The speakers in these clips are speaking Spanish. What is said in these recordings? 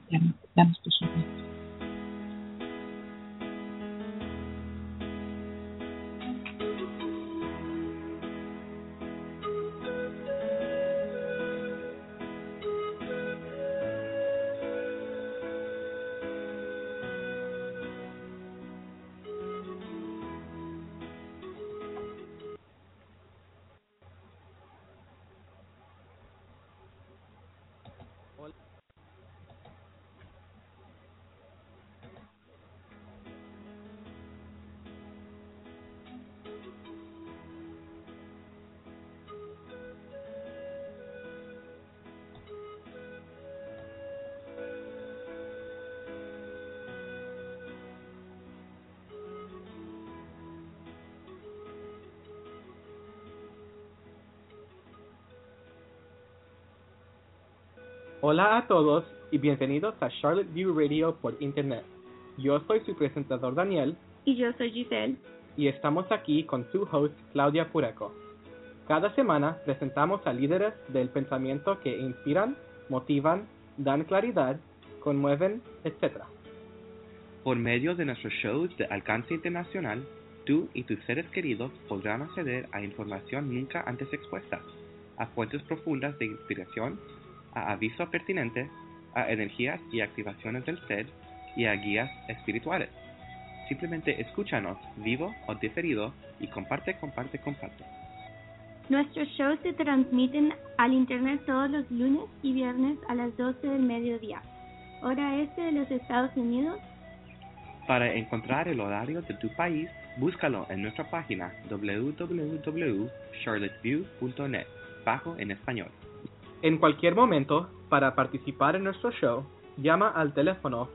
Ya nos puso bien. Hola a todos y bienvenidos a Charlotte View Radio por Internet. Yo soy su presentador Daniel. Y yo soy Giselle. Y estamos aquí con su host Claudia Pureco. Cada semana presentamos a líderes del pensamiento que inspiran, motivan, dan claridad, conmueven, etc. Por medio de nuestros shows de alcance internacional, tú y tus seres queridos podrán acceder a información nunca antes expuesta, a fuentes profundas de inspiración, a avisos pertinentes, a energías y activaciones del ser y a guías espirituales. Simplemente escúchanos vivo o diferido y comparte. Nuestros shows se transmiten al internet todos los lunes y viernes a las 12 del mediodía, hora este de los Estados Unidos. Para encontrar el horario de tu país, búscalo en nuestra página www.charlotteview.net, bajo en español. En cualquier momento, para participar en nuestro show, llama al teléfono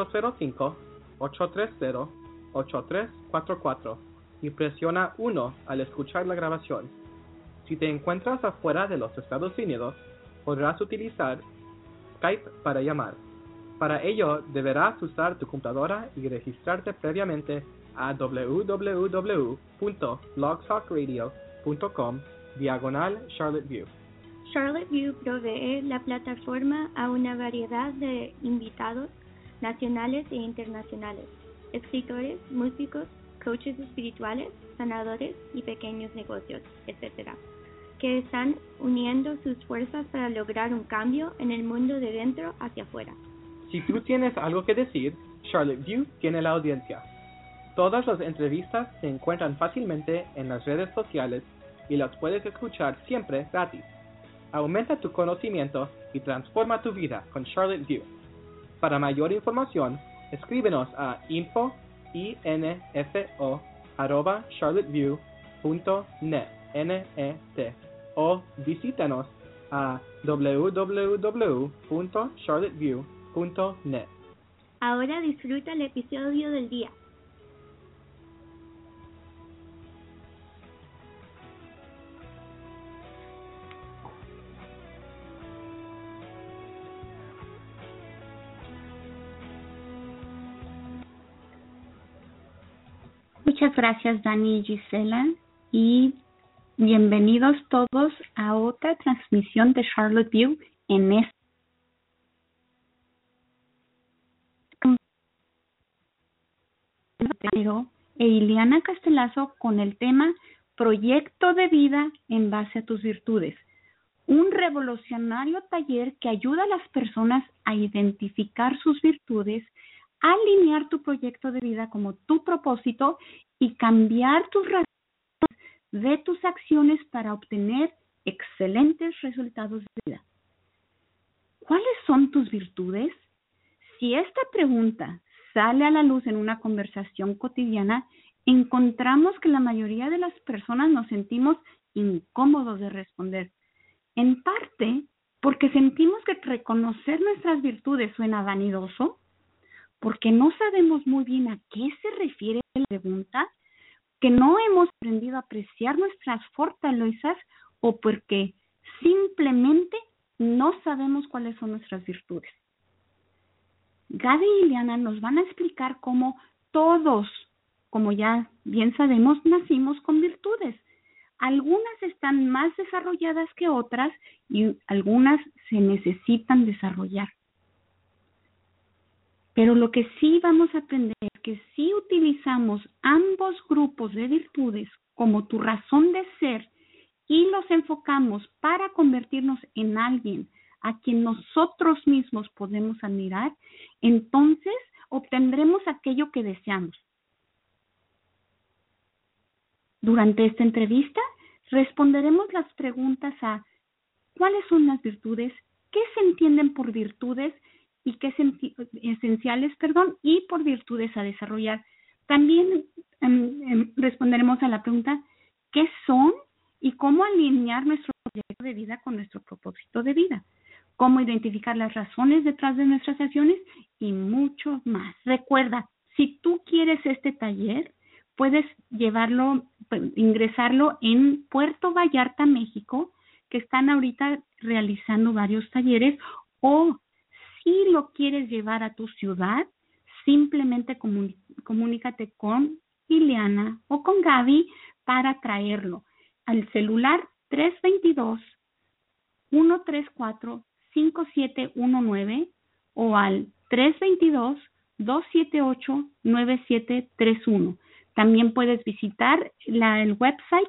805-830-8344 y presiona 1 al escuchar la grabación. Si te encuentras afuera de los Estados Unidos, podrás utilizar Skype para llamar. Para ello, deberás usar tu computadora y registrarte previamente a www.blogtalkradio.com/CharlotteView. Charlotte View provee la plataforma a una variedad de invitados nacionales e internacionales, escritores, músicos, coaches espirituales, sanadores y pequeños negocios, etc., que están uniendo sus fuerzas para lograr un cambio en el mundo de dentro hacia afuera. Si tú tienes algo que decir, Charlotte View tiene la audiencia. Todas las entrevistas se encuentran fácilmente en las redes sociales y las puedes escuchar siempre gratis. Aumenta tu conocimiento y transforma tu vida con Charlotte View. Para mayor información, escríbenos a info@charlotteview.net o visítanos a www.charlotteview.net. Ahora disfruta el episodio del día. Muchas gracias, Dani y Gisela, y bienvenidos todos a otra transmisión de Charlotte View en este e Ileana Castelazo con el tema Proyecto de vida en base a tus virtudes, un revolucionario taller que ayuda a las personas a identificar sus virtudes, alinear tu proyecto de vida como tu propósito y cambiar tus razones de tus acciones para obtener excelentes resultados de vida. ¿Cuáles son tus virtudes? Si esta pregunta sale a la luz en una conversación cotidiana, encontramos que la mayoría de las personas nos sentimos incómodos de responder. En parte porque sentimos que reconocer nuestras virtudes suena vanidoso, porque no sabemos muy bien a qué se refiere la pregunta, que no hemos aprendido a apreciar nuestras fortalezas o porque simplemente no sabemos cuáles son nuestras virtudes. Gaby y Ileana nos van a explicar cómo todos, como ya bien sabemos, nacimos con virtudes. Algunas están más desarrolladas que otras y algunas se necesitan desarrollar. Pero lo que sí vamos a aprender es que si utilizamos ambos grupos de virtudes como tu razón de ser y los enfocamos para convertirnos en alguien a quien nosotros mismos podemos admirar, entonces obtendremos aquello que deseamos. Durante esta entrevista responderemos las preguntas a ¿cuáles son las virtudes? ¿Qué se entienden por virtudes? Y qué esenciales, y por virtudes a desarrollar. También responderemos a la pregunta ¿qué son? Y cómo alinear nuestro proyecto de vida con nuestro propósito de vida. Cómo identificar las razones detrás de nuestras acciones y mucho más. Recuerda, si tú quieres este taller, puedes ingresarlo en Puerto Vallarta, México, que están ahorita realizando varios talleres, o si lo quieres llevar a tu ciudad, simplemente comunícate con Ileana o con Gaby para traerlo al celular 322-134-5719 o al 322-278-9731. También puedes visitar el website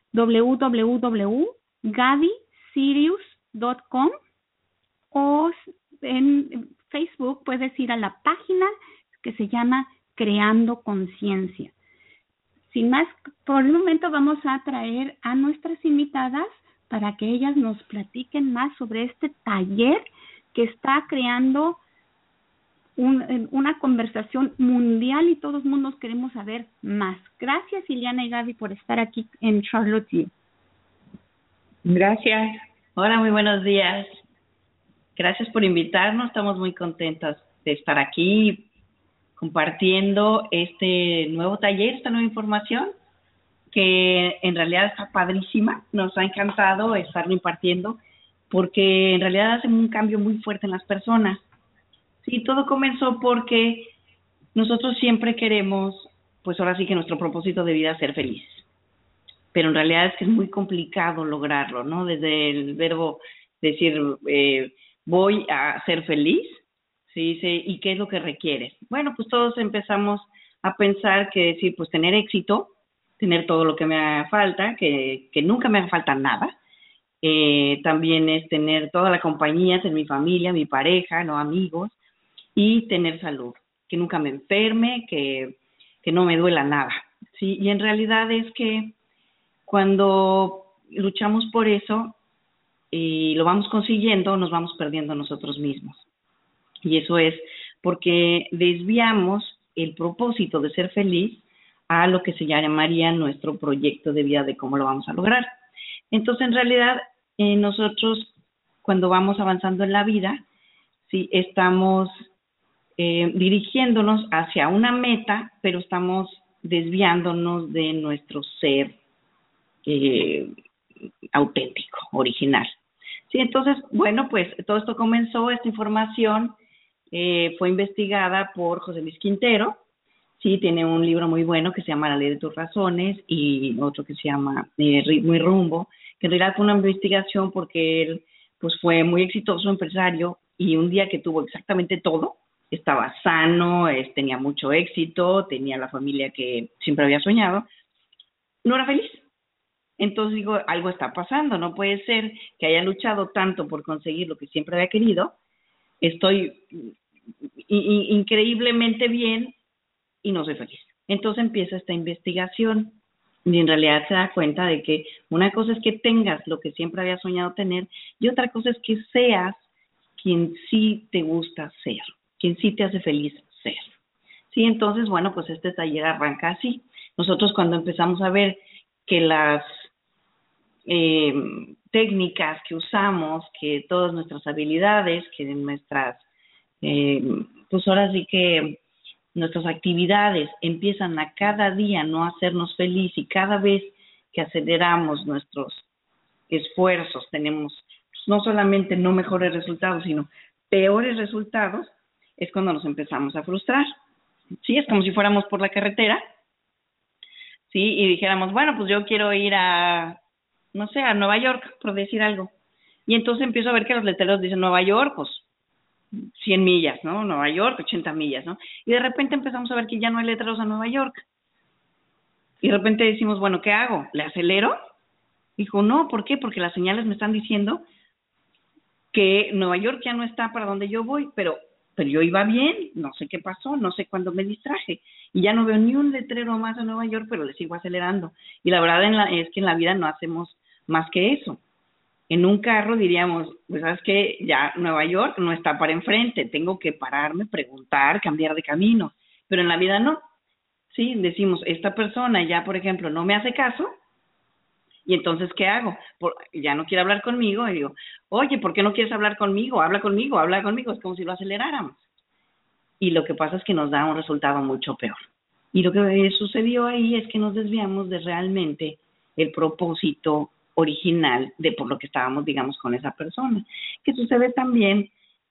www.gabysirius.com o en Facebook puedes ir a la página que se llama Creando Conciencia. Sin más, por el momento vamos a traer a nuestras invitadas para que ellas nos platiquen más sobre este taller que está creando una conversación mundial y todos mundos queremos saber más. Gracias, Ileana y Gaby, por estar aquí en Charlottesville. Gracias. Hola, muy buenos días. Gracias por invitarnos. Estamos muy contentas de estar aquí compartiendo este nuevo taller, esta nueva información que en realidad está padrísima. Nos ha encantado estarlo impartiendo porque en realidad hace un cambio muy fuerte en las personas. Sí, todo comenzó porque nosotros siempre queremos, pues ahora sí que nuestro propósito de vida es ser felices. Pero en realidad es que es muy complicado lograrlo, ¿no? Desde el verbo decir, voy a ser feliz, ¿sí? ¿Y qué es lo que requieres? Bueno, pues todos empezamos a pensar que decir, pues tener éxito, tener todo lo que me haga falta, que nunca me haga falta nada. También es tener toda la compañía, tener mi familia, mi pareja, ¿no? Amigos, y tener salud, que nunca me enferme, que no me duela nada, ¿sí? Y en realidad es que cuando luchamos por eso y lo vamos consiguiendo, nos vamos perdiendo nosotros mismos. Y eso es porque desviamos el propósito de ser feliz a lo que se llamaría nuestro proyecto de vida de cómo lo vamos a lograr. Entonces, en realidad, nosotros cuando vamos avanzando en la vida, sí, estamos dirigiéndonos hacia una meta, pero estamos desviándonos de nuestro ser auténtico, original. Sí, entonces, bueno, pues todo esto comenzó, esta información fue investigada por José Luis Quintero. Sí, tiene un libro muy bueno que se llama La Ley de tus Razones y otro que se llama Ritmo y Rumbo, que en realidad fue una investigación porque él pues fue muy exitoso empresario y un día que tuvo exactamente todo, estaba sano, tenía mucho éxito, tenía la familia que siempre había soñado, no era feliz. Entonces digo, algo está pasando, no puede ser que haya luchado tanto por conseguir lo que siempre había querido, estoy increíblemente bien y no soy feliz. Entonces empieza esta investigación y en realidad se da cuenta de que una cosa es que tengas lo que siempre había soñado tener y otra cosa es que seas quien sí te gusta ser, quien sí te hace feliz ser. Sí, entonces, bueno, pues este taller arranca así. Nosotros cuando empezamos a ver que las técnicas que usamos, que todas nuestras habilidades, que nuestras, pues ahora sí que nuestras actividades empiezan a cada día no hacernos feliz y cada vez que aceleramos nuestros esfuerzos tenemos no solamente no mejores resultados, sino peores resultados, es cuando nos empezamos a frustrar. Sí, es como si fuéramos por la carretera, sí, y dijéramos, bueno, pues yo quiero ir a, no sé, a Nueva York, por decir algo. Y entonces empiezo a ver que los letreros dicen Nueva York, pues 100 millas, ¿no? Nueva York, 80 millas, ¿no? Y de repente empezamos a ver que ya no hay letreros a Nueva York. Y de repente decimos, bueno, ¿qué hago? ¿Le acelero? Dijo, no, ¿por qué? Porque las señales me están diciendo que Nueva York ya no está para donde yo voy, pero yo iba bien, no sé qué pasó, no sé cuándo me distraje. Y ya no veo ni un letrero más a Nueva York, pero le sigo acelerando. Y la verdad es que en la vida no hacemos más que eso. En un carro diríamos, pues sabes que ya Nueva York no está para enfrente, tengo que pararme, preguntar, cambiar de camino. Pero en la vida no. Sí, decimos, esta persona ya, por ejemplo, no me hace caso, y entonces, ¿qué hago? Ya no quiere hablar conmigo, y digo, oye, ¿por qué no quieres hablar conmigo? Habla conmigo, es como si lo aceleráramos. Y lo que pasa es que nos da un resultado mucho peor. Y lo que sucedió ahí es que nos desviamos de realmente el propósito original de por lo que estábamos, digamos, con esa persona. Que sucede también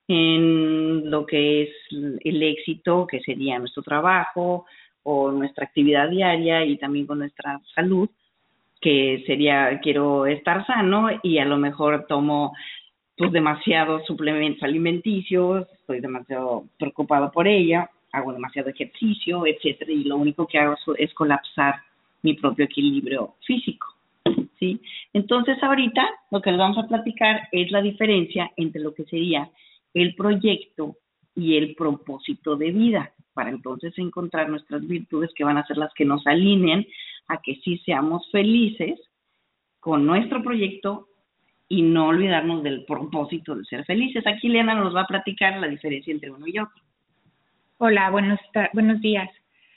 en lo que es el éxito, que sería nuestro trabajo o nuestra actividad diaria, y también con nuestra salud, que sería, quiero estar sano y a lo mejor tomo pues demasiados suplementos alimenticios, estoy demasiado preocupado por ella, hago demasiado ejercicio, etcétera, y lo único que hago es colapsar mi propio equilibrio físico, ¿sí? Entonces ahorita lo que les vamos a platicar es la diferencia entre lo que sería el proyecto y el propósito de vida, para entonces encontrar nuestras virtudes que van a ser las que nos alineen a que sí seamos felices con nuestro proyecto y no olvidarnos del propósito de ser felices. Aquí Liana nos va a platicar la diferencia entre uno y otro. Hola, buenos días.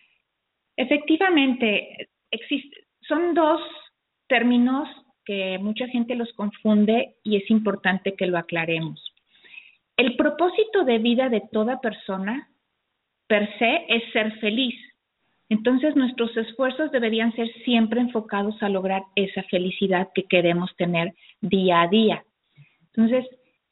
Efectivamente, son dos términos que mucha gente los confunde y es importante que lo aclaremos. El propósito de vida de toda persona, per se, es ser feliz. Entonces, nuestros esfuerzos deberían ser siempre enfocados a lograr esa felicidad que queremos tener día a día. Entonces,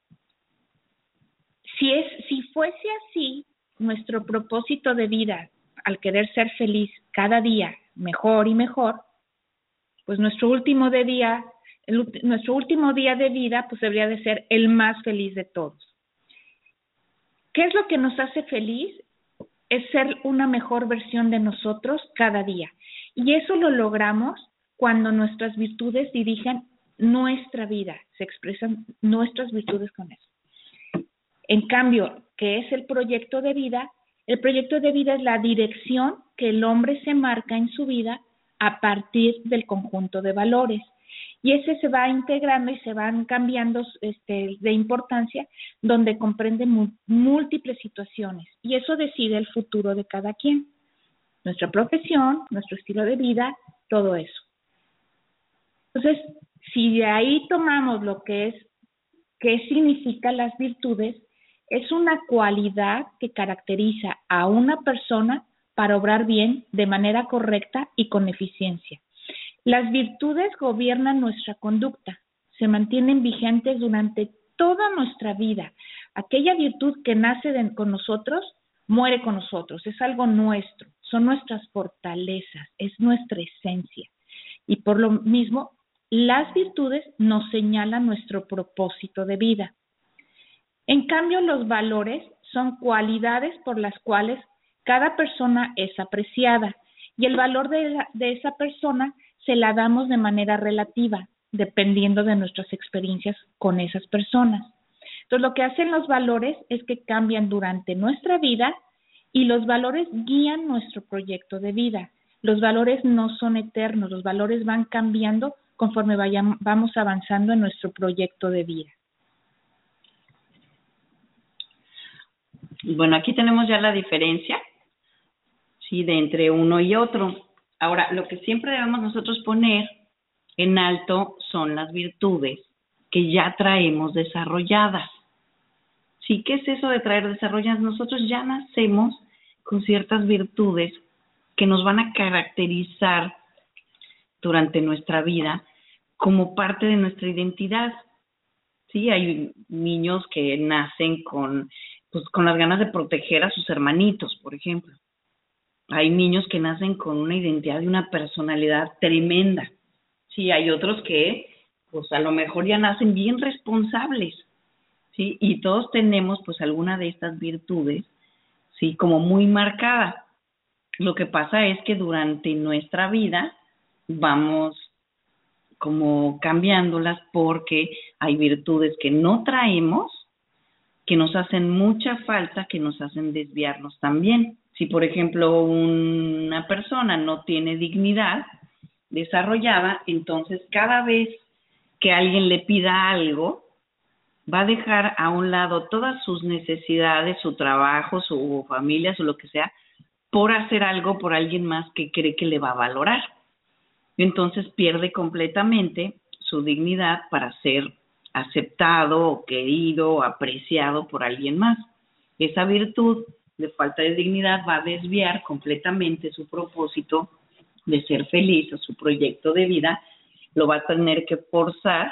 si fuese así, nuestro propósito de vida, al querer ser feliz cada día mejor y mejor, pues nuestro último día de vida pues debería de ser el más feliz de todos. ¿Qué es lo que nos hace feliz? Es ser una mejor versión de nosotros cada día. Y eso lo logramos cuando nuestras virtudes dirigen nuestra vida, se expresan nuestras virtudes con eso. En cambio, ¿qué es el proyecto de vida? El proyecto de vida es la dirección que el hombre se marca en su vida a partir del conjunto de valores. Y ese se va integrando y se van cambiando de importancia, donde comprende múltiples situaciones. Y eso decide el futuro de cada quien. Nuestra profesión, nuestro estilo de vida, todo eso. Entonces, si de ahí tomamos lo que es, qué significan las virtudes, es una cualidad que caracteriza a una persona para obrar bien de manera correcta y con eficiencia. Las virtudes gobiernan nuestra conducta, se mantienen vigentes durante toda nuestra vida. Aquella virtud que nace con nosotros, muere con nosotros, es algo nuestro, son nuestras fortalezas, es nuestra esencia. Y por lo mismo, las virtudes nos señalan nuestro propósito de vida. En cambio, los valores son cualidades por las cuales cada persona es apreciada y el valor de esa persona se la damos de manera relativa, dependiendo de nuestras experiencias con esas personas. Entonces, lo que hacen los valores es que cambian durante nuestra vida y los valores guían nuestro proyecto de vida. Los valores no son eternos, los valores van cambiando conforme vamos avanzando en nuestro proyecto de vida. Bueno, aquí tenemos ya la diferencia, sí, de entre uno y otro. Ahora, lo que siempre debemos nosotros poner en alto son las virtudes que ya traemos desarrolladas. ¿Sí? ¿Qué es eso de traer desarrolladas? Nosotros ya nacemos con ciertas virtudes que nos van a caracterizar durante nuestra vida como parte de nuestra identidad. Sí, hay niños que nacen con las ganas de proteger a sus hermanitos, por ejemplo. Hay niños que nacen con una identidad y una personalidad tremenda. Sí, hay otros que, pues a lo mejor ya nacen bien responsables. ¿sí? Y todos tenemos pues alguna de estas virtudes, ¿sí? Como muy marcada. Lo que pasa es que durante nuestra vida vamos como cambiándolas porque hay virtudes que no traemos, que nos hacen mucha falta, que nos hacen desviarnos también. Si, por ejemplo, una persona no tiene dignidad desarrollada, entonces cada vez que alguien le pida algo, va a dejar a un lado todas sus necesidades, su trabajo, su familia, su lo que sea, por hacer algo por alguien más que cree que le va a valorar. Entonces pierde completamente su dignidad para ser aceptado, o querido, o apreciado por alguien más. Esa virtud de falta de dignidad va a desviar completamente su propósito de ser feliz o su proyecto de vida, lo va a tener que forzar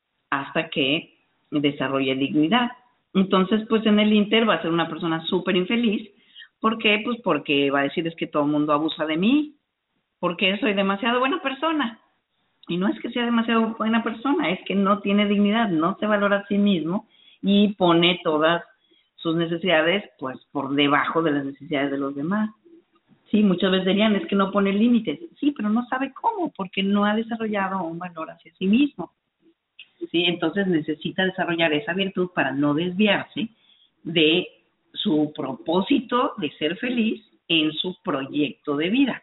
hasta que desarrolle dignidad. Entonces, pues en el inter va a ser una persona súper infeliz. ¿Por qué? Pues porque va a decir es que todo el mundo abusa de mí, porque soy demasiado buena persona. Y no es que sea demasiado buena persona, es que no tiene dignidad, no se valora a sí mismo y pone todas sus necesidades pues por debajo de las necesidades de los demás. Sí, muchas veces dirían, es que no pone límites. Sí, pero no sabe cómo, porque no ha desarrollado un valor hacia sí mismo. Sí, entonces necesita desarrollar esa virtud para no desviarse de su propósito de ser feliz en su proyecto de vida.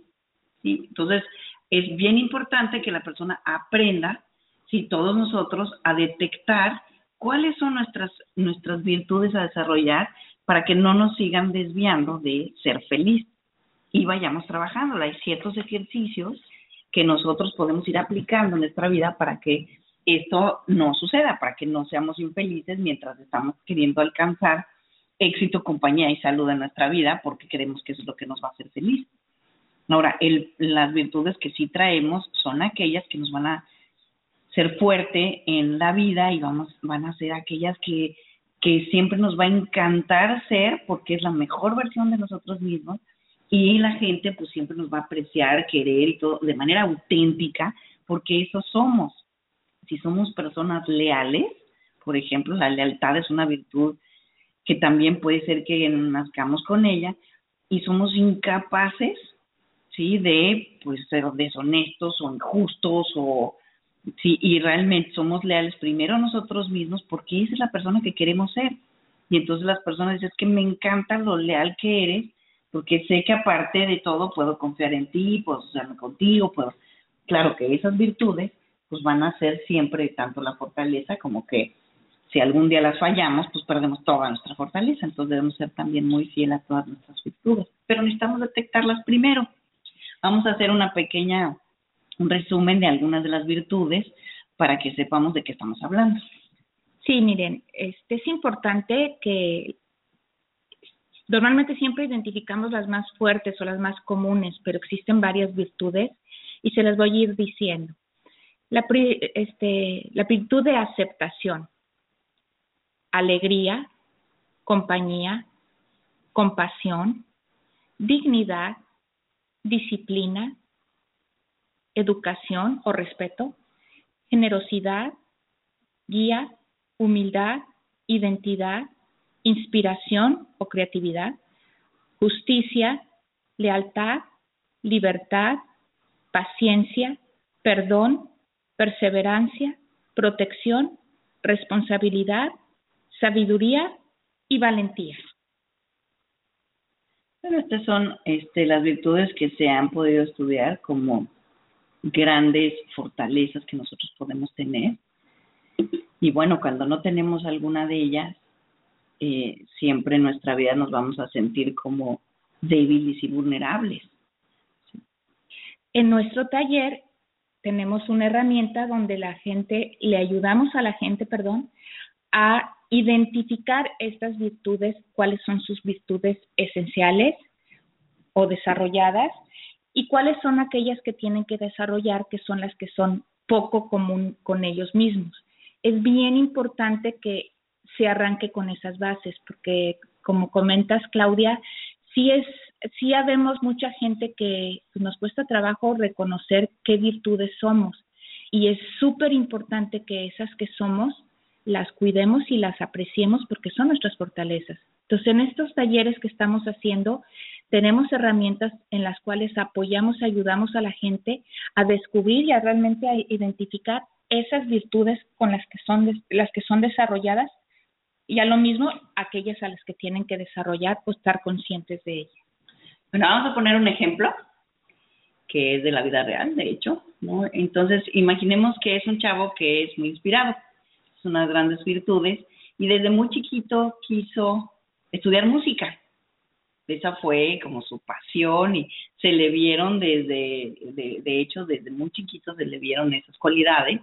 ¿Sí? Entonces, es bien importante que la persona aprenda, ¿sí? Todos nosotros, a detectar cuáles son nuestras virtudes a desarrollar para que no nos sigan desviando de ser feliz y vayamos trabajando. Hay ciertos ejercicios que nosotros podemos ir aplicando en nuestra vida para que esto no suceda, para que no seamos infelices mientras estamos queriendo alcanzar éxito, compañía y salud en nuestra vida, porque creemos que eso es lo que nos va a hacer feliz. Ahora, las virtudes que sí traemos son aquellas que nos van a ser fuerte en la vida y van a ser aquellas que siempre nos va a encantar ser porque es la mejor versión de nosotros mismos y la gente pues siempre nos va a apreciar, querer y todo de manera auténtica porque eso somos. Si somos personas leales, por ejemplo, la lealtad es una virtud que también puede ser que nazcamos con ella y somos incapaces, ¿sí? De pues ser deshonestos o injustos o sí, y realmente somos leales primero a nosotros mismos porque esa es la persona que queremos ser. Y entonces las personas dicen, es que me encanta lo leal que eres porque sé que aparte de todo puedo confiar en ti, puedo asociarme contigo, puedo... Claro que esas virtudes pues van a ser siempre tanto la fortaleza como que si algún día las fallamos, pues perdemos toda nuestra fortaleza. Entonces debemos ser también muy fieles a todas nuestras virtudes. Pero necesitamos detectarlas primero. Vamos a hacer un resumen de algunas de las virtudes para que sepamos de qué estamos hablando. Sí, miren, es importante que normalmente siempre identificamos las más fuertes o las más comunes, pero existen varias virtudes y se las voy a ir diciendo. La virtud de aceptación, alegría, compañía, compasión, dignidad, disciplina, educación o respeto, generosidad, guía, humildad, identidad, inspiración o creatividad, justicia, lealtad, libertad, paciencia, perdón, perseverancia, protección, responsabilidad, sabiduría y valentía. Bueno, estas son las virtudes que se han podido estudiar como grandes fortalezas que nosotros podemos tener. Y bueno, cuando no tenemos alguna de ellas, siempre en nuestra vida nos vamos a sentir como débiles y vulnerables. En nuestro taller tenemos una herramienta donde le ayudamos a la gente, a identificar estas virtudes, cuáles son sus virtudes esenciales o desarrolladas y cuáles son aquellas que tienen que desarrollar, que son las que son poco común con ellos mismos. Es bien importante que se arranque con esas bases, porque como comentas, Claudia, sí habemos mucha gente que nos cuesta trabajo reconocer qué virtudes somos y es súper importante que esas que somos las cuidemos y las apreciemos porque son nuestras fortalezas. Entonces, en estos talleres que estamos haciendo, tenemos herramientas en las cuales apoyamos y ayudamos a la gente a descubrir y a realmente a identificar esas virtudes con las que son desarrolladas y a lo mismo aquellas a las que tienen que desarrollar o estar conscientes de ellas. Bueno, vamos a poner un ejemplo que es de la vida real, de hecho, ¿no? Entonces, imaginemos que es un chavo que es muy inspirado, es unas grandes virtudes, y desde muy chiquito quiso estudiar música. Esa fue como su pasión y se le vieron de hecho, desde muy chiquito se le vieron esas cualidades,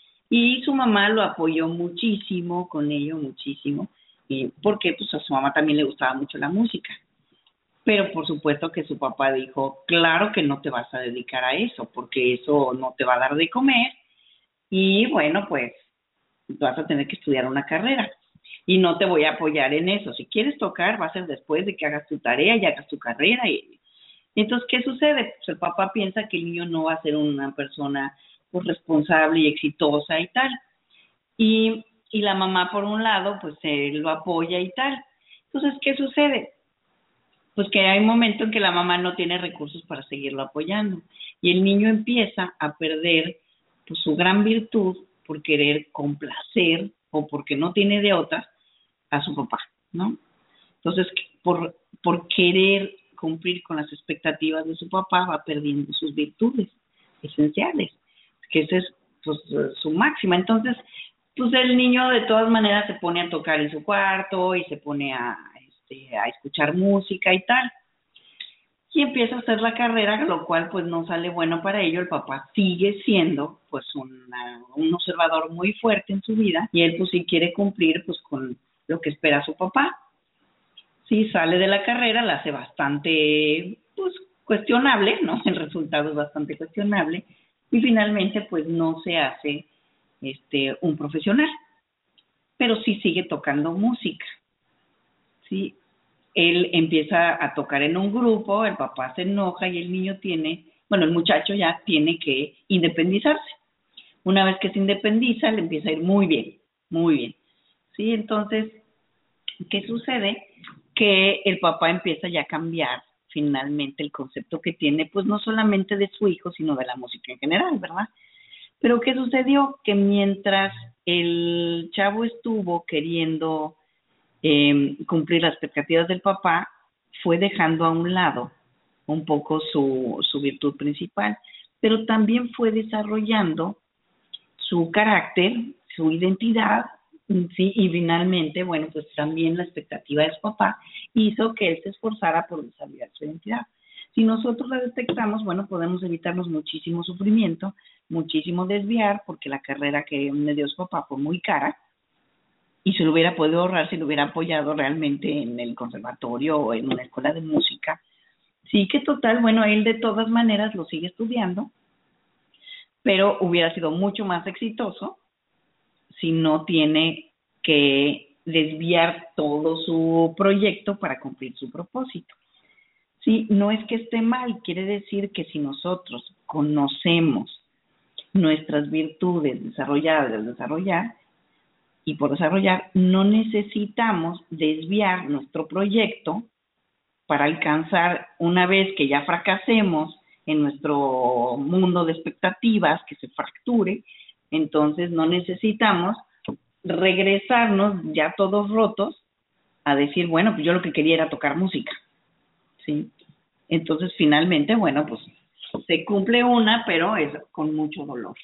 y su mamá lo apoyó muchísimo con ello, muchísimo, y porque pues a su mamá también le gustaba mucho la música. Pero por supuesto que su papá dijo, claro que no te vas a dedicar a eso, porque eso no te va a dar de comer, y bueno, pues vas a tener que estudiar una carrera, y no te voy a apoyar en eso. Si quieres tocar, va a ser después de que hagas tu tarea y hagas tu carrera. Y entonces, ¿qué sucede? Pues el papá piensa que el niño no va a ser una persona pues responsable y exitosa y tal. Y la mamá, por un lado, pues lo apoya y tal. Entonces, ¿qué sucede? Pues que hay un momento en que la mamá no tiene recursos para seguirlo apoyando y el niño empieza a perder pues su gran virtud por querer complacer o porque no tiene de otra a su papá, ¿no? Entonces, por querer cumplir con las expectativas de su papá va perdiendo sus virtudes esenciales, que esa es pues su máxima. Entonces, pues el niño de todas maneras se pone a tocar en su cuarto y se pone a escuchar música y tal. Y empieza a hacer la carrera, lo cual pues no sale bueno para ello. El papá sigue siendo pues un observador muy fuerte en su vida y él pues sí quiere cumplir pues con lo que espera su papá. Sí, sale de la carrera, la hace bastante pues cuestionable, ¿no? El resultado es bastante cuestionable y finalmente pues no se hace un profesional, pero sí sigue tocando música. Sí, él empieza a tocar en un grupo, el papá se enoja y el muchacho ya tiene que independizarse. Una vez que se independiza, le empieza a ir muy bien, muy bien. Sí, entonces, ¿qué sucede? Que el papá empieza ya a cambiar finalmente el concepto que tiene, pues no solamente de su hijo, sino de la música en general, ¿verdad? Pero ¿qué sucedió? Que mientras el chavo estuvo queriendo cumplir las expectativas del papá, fue dejando a un lado un poco su virtud principal, pero también fue desarrollando su carácter, su identidad, sí, y finalmente, bueno, pues también la expectativa de su papá hizo que él se esforzara por desarrollar su identidad. Si nosotros la detectamos, bueno, podemos evitarnos muchísimo sufrimiento, muchísimo desviar, porque la carrera que me dio su papá fue muy cara, y se lo hubiera podido ahorrar si lo hubiera apoyado realmente en el conservatorio o en una escuela de música. Sí que total, bueno, él de todas maneras lo sigue estudiando, pero hubiera sido mucho más exitoso si no tiene que desviar todo su proyecto para cumplir su propósito. Sí, no es que esté mal, quiere decir que si nosotros conocemos nuestras virtudes desarrollar, y por desarrollar, no necesitamos desviar nuestro proyecto para alcanzar, una vez que ya fracasemos en nuestro mundo de expectativas, que se fracture, entonces no necesitamos regresarnos ya todos rotos a decir, bueno, pues yo lo que quería era tocar música, ¿sí? Entonces finalmente, bueno, pues se cumple una, pero es con mucho dolor.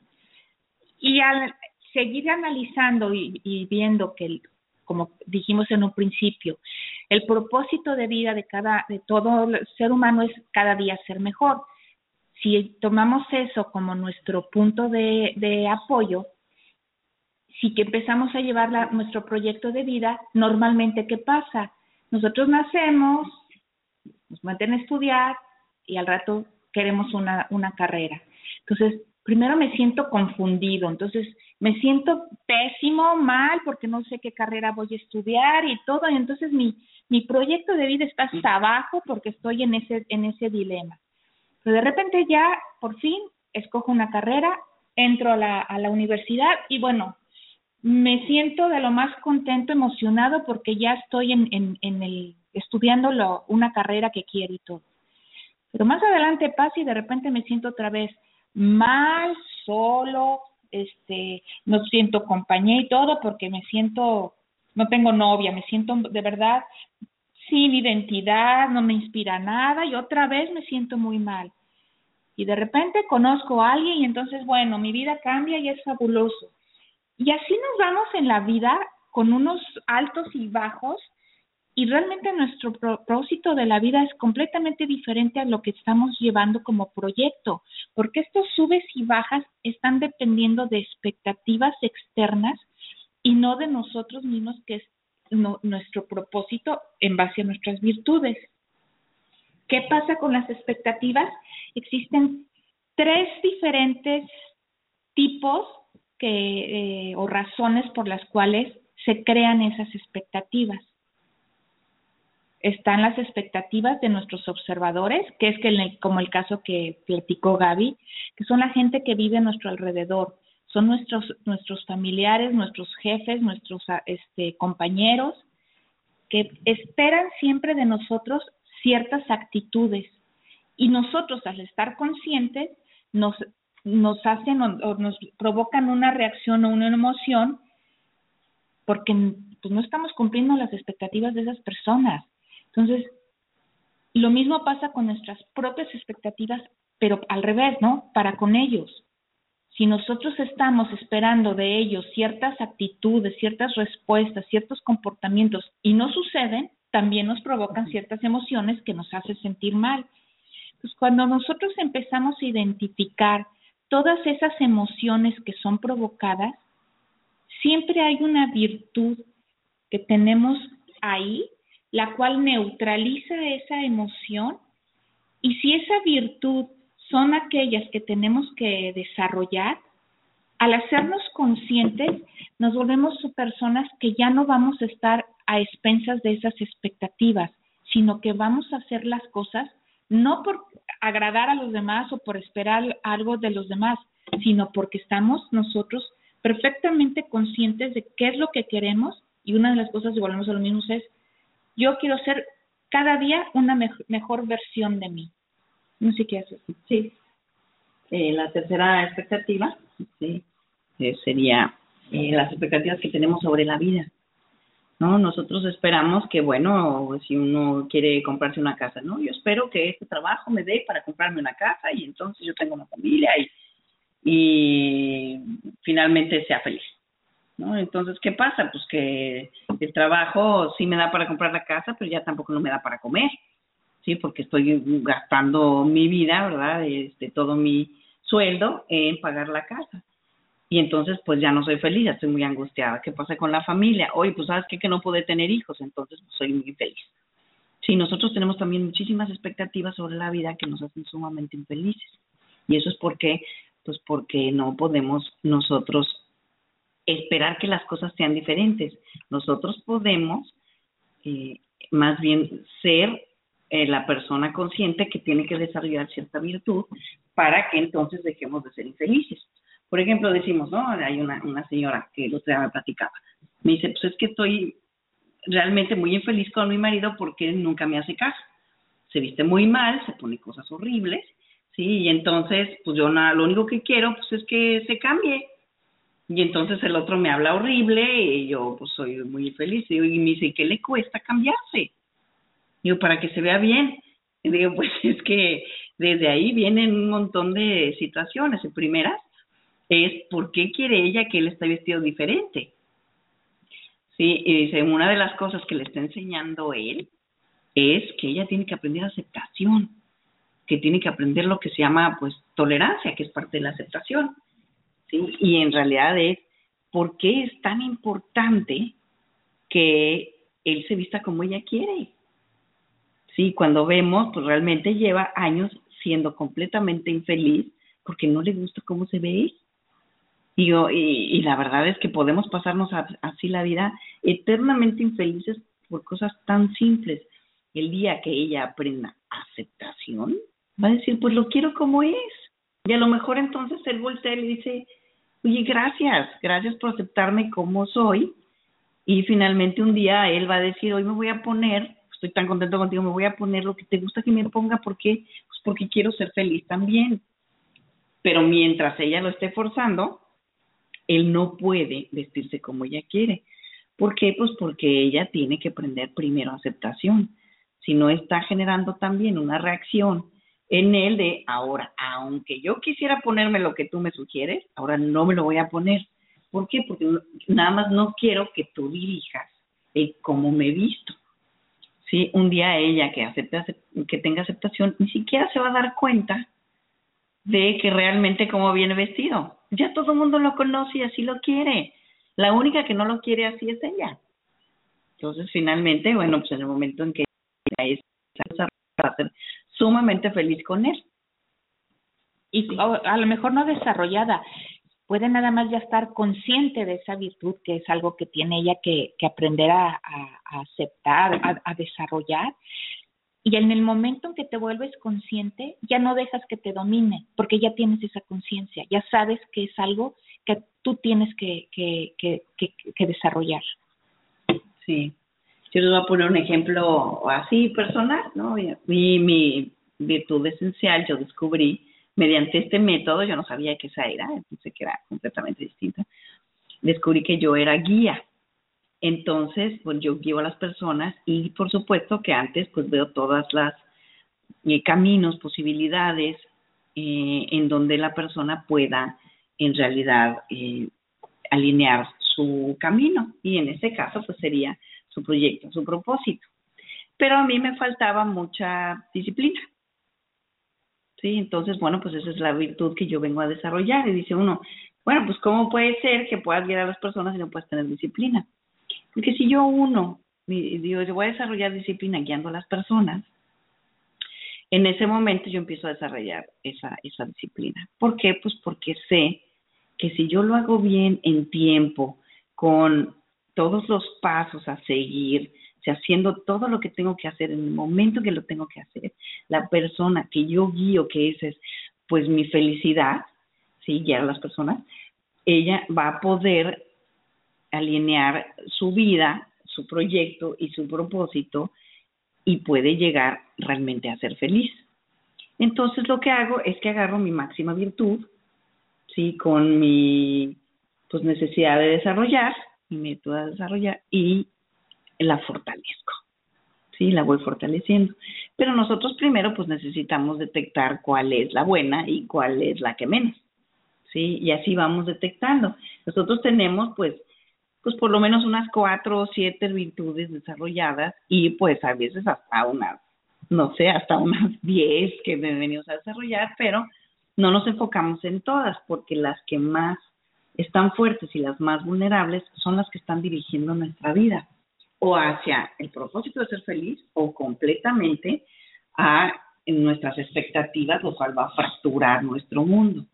Y al seguir analizando y viendo que, como dijimos en un principio, el propósito de vida de todo ser humano es cada día ser mejor. Si tomamos eso como nuestro punto de apoyo, si que empezamos a llevar nuestro proyecto de vida, normalmente, ¿qué pasa? Nosotros nacemos, nos meten a estudiar y al rato queremos una carrera. Entonces, primero me siento confundido, entonces me siento pésimo, mal, porque no sé qué carrera voy a estudiar y todo, y entonces mi proyecto de vida está hasta abajo porque estoy en ese dilema. Pero de repente ya, por fin, escojo una carrera, entro a la universidad y bueno, me siento de lo más contento, emocionado, porque ya estoy estudiando una carrera que quiero y todo. Pero más adelante pasa y de repente me siento otra vez mal, solo, no siento compañía y todo, porque no tengo novia, me siento de verdad sin identidad, no me inspira nada y otra vez me siento muy mal. Y de repente conozco a alguien y entonces, bueno, mi vida cambia y es fabuloso. Y así nos vamos en la vida con unos altos y bajos, y realmente nuestro propósito de la vida es completamente diferente a lo que estamos llevando como proyecto, porque estos subes y bajas están dependiendo de expectativas externas y no de nosotros mismos, que es nuestro propósito en base a nuestras virtudes. ¿Qué pasa con las expectativas? Existen 3 diferentes tipos o razones por las cuales se crean esas expectativas. Están las expectativas de nuestros observadores, que es como el caso que platicó Gaby, que son la gente que vive a nuestro alrededor, son nuestros familiares, nuestros jefes, nuestros compañeros, que esperan siempre de nosotros ciertas actitudes, y nosotros, al estar conscientes, nos hacen o nos provocan una reacción o una emoción, porque pues, no estamos cumpliendo las expectativas de esas personas. Entonces, lo mismo pasa con nuestras propias expectativas, pero al revés, ¿no? Para con ellos. Si nosotros estamos esperando de ellos ciertas actitudes, ciertas respuestas, ciertos comportamientos y no suceden, también nos provocan ciertas emociones que nos hacen sentir mal. Pues cuando nosotros empezamos a identificar todas esas emociones que son provocadas, siempre hay una virtud que tenemos ahí, la cual neutraliza esa emoción, y si esa virtud son aquellas que tenemos que desarrollar, al hacernos conscientes, nos volvemos personas que ya no vamos a estar a expensas de esas expectativas, sino que vamos a hacer las cosas no por agradar a los demás o por esperar algo de los demás, sino porque estamos nosotros perfectamente conscientes de qué es lo que queremos, y una de las cosas, y volvemos a lo mismo, es yo quiero ser cada día una mejor versión de mí. No sé qué haces. Sí. La tercera expectativa, sí, sería las expectativas que tenemos sobre la vida, ¿no? Nosotros esperamos que, bueno, si uno quiere comprarse una casa, ¿no? Yo espero que este trabajo me dé para comprarme una casa y entonces yo tengo una familia y finalmente sea feliz, ¿no? Entonces, ¿qué pasa? Pues que el trabajo sí me da para comprar la casa, pero ya tampoco no me da para comer, ¿sí? Porque estoy gastando mi vida, ¿verdad? Todo mi sueldo en pagar la casa. Y entonces, pues ya no soy feliz, ya estoy muy angustiada. ¿Qué pasa con la familia? Oye, pues ¿sabes qué? Que no pude tener hijos, entonces pues, soy muy infeliz. Sí, nosotros tenemos también muchísimas expectativas sobre la vida que nos hacen sumamente infelices. Y eso es porque no podemos nosotros esperar que las cosas sean diferentes. Nosotros podemos más bien ser la persona consciente que tiene que desarrollar cierta virtud para que entonces dejemos de ser infelices. Por ejemplo, decimos, ¿no? Hay una señora que el otro día me platicaba. Me dice, pues es que estoy realmente muy infeliz con mi marido porque nunca me hace caso. Se viste muy mal, se pone cosas horribles, ¿sí? Y entonces, pues yo lo único que quiero pues es que se cambie. Y entonces el otro me habla horrible y yo pues soy muy feliz. Y me dice, ¿qué le cuesta cambiarse? Digo, para que se vea bien. Y digo, pues es que desde ahí vienen un montón de situaciones. En primeras es ¿por qué quiere ella que él esté vestido diferente? Sí, y dice, una de las cosas que le está enseñando él es que ella tiene que aprender aceptación, que tiene que aprender lo que se llama pues tolerancia, que es parte de la aceptación. ¿Sí? Y en realidad es ¿por qué es tan importante que él se vista como ella quiere? Sí, cuando vemos, pues realmente lleva años siendo completamente infeliz porque no le gusta cómo se ve. Y la verdad es que podemos pasarnos así la vida eternamente infelices por cosas tan simples. El día que ella aprenda aceptación, va a decir, pues lo quiero como es. Y a lo mejor entonces él voltea y le dice, oye, gracias por aceptarme como soy. Y finalmente un día él va a decir, hoy me voy a poner, estoy tan contento contigo, me voy a poner lo que te gusta que me ponga. ¿Por qué? Pues porque quiero ser feliz también. Pero mientras ella lo esté forzando, él no puede vestirse como ella quiere. ¿Por qué? Pues porque ella tiene que aprender primero aceptación. Si no, está generando también una reacción en él de ahora, aunque yo quisiera ponerme lo que tú me sugieres, ahora no me lo voy a poner. ¿Por qué? Porque nada más no quiero que tú dirijas el cómo me he visto. ¿Sí? Un día ella que tenga aceptación, ni siquiera se va a dar cuenta de que realmente cómo viene vestido. Ya todo el mundo lo conoce y así lo quiere. La única que no lo quiere así es ella. Entonces, finalmente, bueno, pues en el momento en que ella va a ser sumamente feliz con él. Y a lo mejor no desarrollada, puede nada más ya estar consciente de esa virtud, que es algo que tiene ella que aprender a aceptar, a desarrollar. Y en el momento en que te vuelves consciente, ya no dejas que te domine, porque ya tienes esa conciencia, ya sabes que es algo que tú tienes que desarrollar. Sí. Yo les voy a poner un ejemplo así personal, ¿no? Mi virtud esencial yo descubrí mediante este método, yo no sabía que esa era, pensé que era completamente distinta. Descubrí que yo era guía. Entonces, pues yo guío a las personas y por supuesto que antes pues veo todas las caminos, posibilidades en donde la persona pueda en realidad alinear su camino, y en ese caso pues sería su proyecto, su propósito. Pero a mí me faltaba mucha disciplina. Sí, entonces, bueno, pues esa es la virtud que yo vengo a desarrollar. Y dice uno, bueno, pues ¿cómo puede ser que puedas guiar a las personas y no puedas tener disciplina? Porque si yo digo, yo voy a desarrollar disciplina guiando a las personas, en ese momento yo empiezo a desarrollar esa disciplina. ¿Por qué? Pues porque sé que si yo lo hago bien en tiempo, con todos los pasos a seguir, haciendo todo lo que tengo que hacer en el momento que lo tengo que hacer, la persona que yo guío, que esa es pues mi felicidad, ¿sí? Guiar a las personas, ella va a poder alinear su vida, su proyecto y su propósito y puede llegar realmente a ser feliz. Entonces lo que hago es que agarro mi máxima virtud, ¿sí? Con mi pues necesidad de desarrollar, mi método de desarrollar, y la fortalezco, ¿sí? La voy fortaleciendo. Pero nosotros primero pues necesitamos detectar cuál es la buena y cuál es la que menos, ¿sí? Y así vamos detectando. Nosotros tenemos pues por lo menos unas 4 o 7 virtudes desarrolladas y pues a veces hasta unas, no sé, hasta unas 10 que venimos a desarrollar, pero no nos enfocamos en todas porque las que más están fuertes y las más vulnerables son las que están dirigiendo nuestra vida o hacia el propósito de ser feliz o completamente a nuestras expectativas, lo cual va a fracturar nuestro mundo.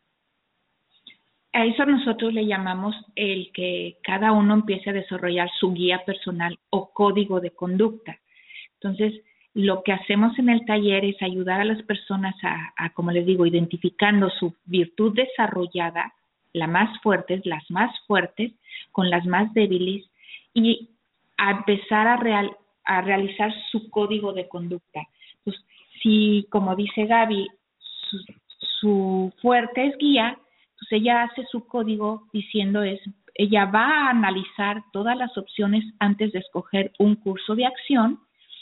A eso nosotros le llamamos el que cada uno empiece a desarrollar su guía personal o código de conducta. Entonces, lo que hacemos en el taller es ayudar a las personas a como les digo, identificando su virtud desarrollada, las más fuertes, con las más débiles, y a empezar a realizar su código de conducta. Entonces, si, como dice Gaby, su fuerte es guía, pues ella hace su código diciendo ella va a analizar todas las opciones antes de escoger un curso de acción,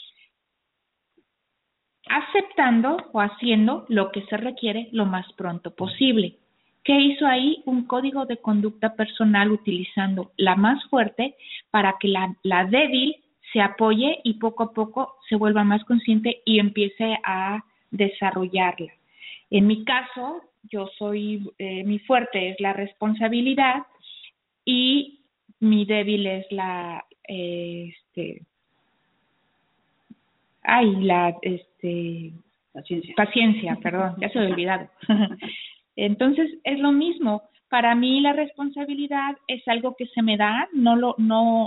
aceptando o haciendo lo que se requiere lo más pronto posible. ¿Qué hizo ahí? Un código de conducta personal utilizando la más fuerte para que la débil se apoye y poco a poco se vuelva más consciente y empiece a desarrollarla. En mi caso, mi fuerte es la responsabilidad y mi débil es paciencia, perdón, ya se me ha olvidado. Entonces, es lo mismo. Para mí la responsabilidad es algo que se me da, no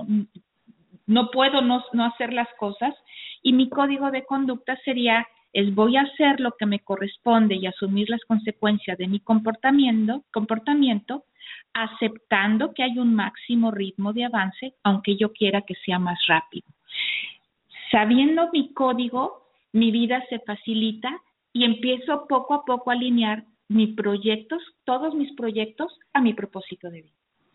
puedo no hacer las cosas, y mi código de conducta sería voy a hacer lo que me corresponde y asumir las consecuencias de mi comportamiento aceptando que hay un máximo ritmo de avance, aunque yo quiera que sea más rápido. Sabiendo mi código, mi vida se facilita y empiezo poco a poco a alinear mis proyectos, todos mis proyectos, a mi propósito de vida.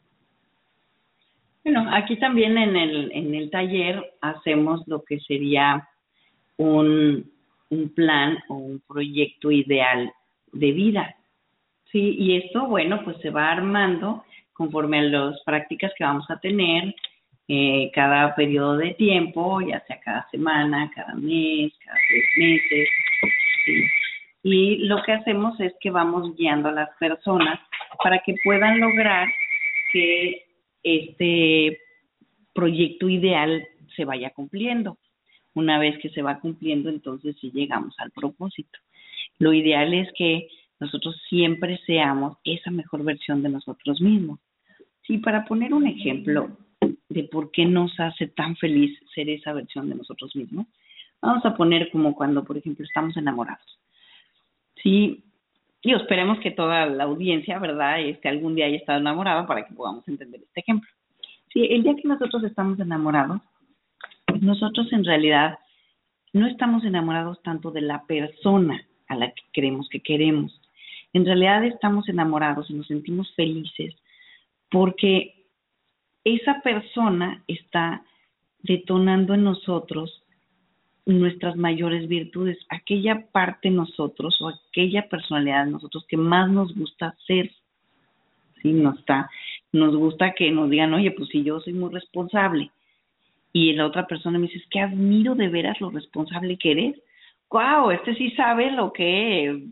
Bueno, aquí también en el taller hacemos lo que sería un plan o un proyecto ideal de vida. Sí, y esto, bueno, pues se va armando conforme a las prácticas que vamos a tener cada periodo de tiempo, ya sea cada semana, cada mes, cada 3 meses. Sí. Y lo que hacemos es que vamos guiando a las personas para que puedan lograr que este proyecto ideal se vaya cumpliendo. Una vez que se va cumpliendo, entonces sí llegamos al propósito. Lo ideal es que nosotros siempre seamos esa mejor versión de nosotros mismos. Sí, para poner un ejemplo de por qué nos hace tan feliz ser esa versión de nosotros mismos, vamos a poner como cuando, por ejemplo, estamos enamorados. Sí, y esperemos que toda la audiencia, ¿verdad?, algún día haya estado enamorada para que podamos entender este ejemplo. Sí, el día que nosotros estamos enamorados, nosotros en realidad no estamos enamorados tanto de la persona a la que creemos que queremos. En realidad estamos enamorados y nos sentimos felices porque esa persona está detonando en nosotros nuestras mayores virtudes, aquella parte de nosotros o aquella personalidad de nosotros que más nos gusta ser. Sí, nos gusta que nos digan, oye, pues si yo soy muy responsable, y la otra persona me dice, es que admiro de veras lo responsable que eres. ¡Guau! Sí sabe lo que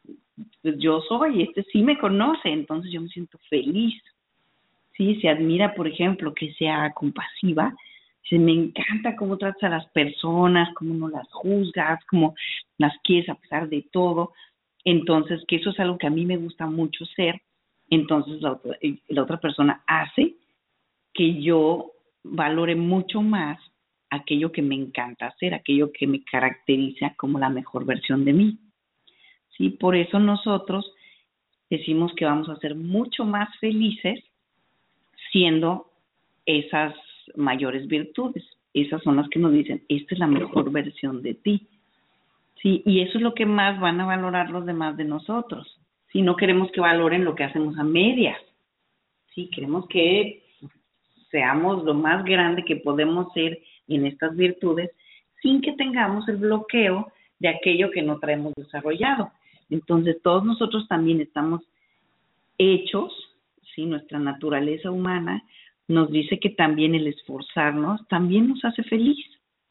yo soy, sí me conoce, entonces yo me siento feliz. Sí, se admira, por ejemplo, que sea compasiva. Me encanta cómo tratas a las personas, cómo no las juzgas, cómo las quieres a pesar de todo. Entonces, que eso es algo que a mí me gusta mucho ser. Entonces, la otra persona hace que yo valore mucho más aquello que me encanta hacer, aquello que me caracteriza como la mejor versión de mí. Sí, por eso nosotros decimos que vamos a ser mucho más felices siendo esas mayores virtudes. Esas son las que nos dicen, esta es la mejor versión de ti. Sí, y eso es lo que más van a valorar los demás de nosotros. Si no queremos que valoren lo que hacemos a medias. Sí, queremos que seamos lo más grande que podemos ser en estas virtudes sin que tengamos el bloqueo de aquello que no traemos desarrollado. Entonces, todos nosotros también estamos hechos, ¿sí? Nuestra naturaleza humana nos dice que también el esforzarnos también nos hace feliz.